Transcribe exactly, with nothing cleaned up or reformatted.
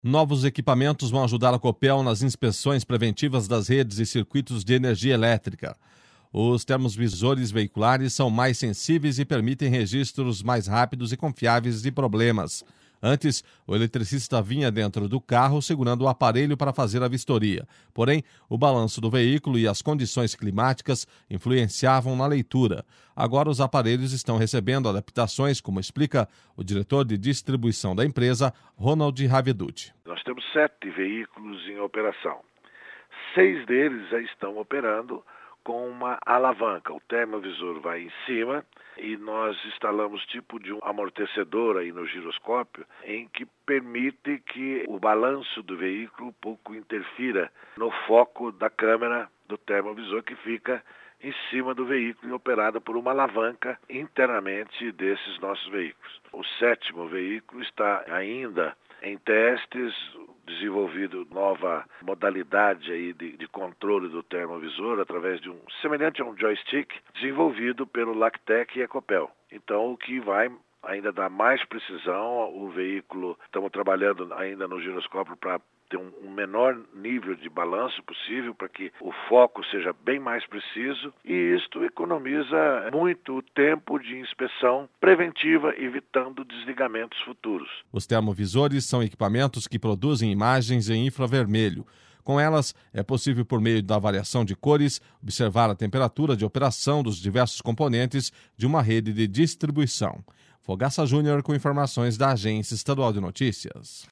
Novos equipamentos vão ajudar a Copel nas inspeções preventivas das redes e circuitos de energia elétrica. Os termovisores veiculares são mais sensíveis e permitem registros mais rápidos e confiáveis de problemas. Antes, o eletricista vinha dentro do carro segurando o aparelho para fazer a vistoria. Porém, o balanço do veículo e as condições climáticas influenciavam na leitura. Agora, os aparelhos estão recebendo adaptações, como explica o diretor de distribuição da empresa, Ronald Raveduti. Nós temos sete veículos em operação. Seis deles já estão operando com uma alavanca. O termovisor vai em cima e nós instalamos tipo de um amortecedor aí no giroscópio em que permite que o balanço do veículo pouco interfira no foco da câmera do termovisor que fica em cima do veículo e operada por uma alavanca internamente desses nossos veículos. O sétimo veículo está ainda em testes, desenvolvido nova modalidade aí de, de controle do termovisor através de um, semelhante a um joystick, desenvolvido pelo Lactec e Copel. Então, o que vai ainda dar mais precisão, o veículo, estamos trabalhando ainda no giroscópio para ter um, um menor nível de balanço possível para que o foco seja bem mais preciso e isto economiza muito tempo de inspeção preventiva, evitando desligamentos futuros. Os termovisores são equipamentos que produzem imagens em infravermelho. Com elas, é possível, por meio da variação de cores, observar a temperatura de operação dos diversos componentes de uma rede de distribuição. Fogaça Júnior com informações da Agência Estadual de Notícias.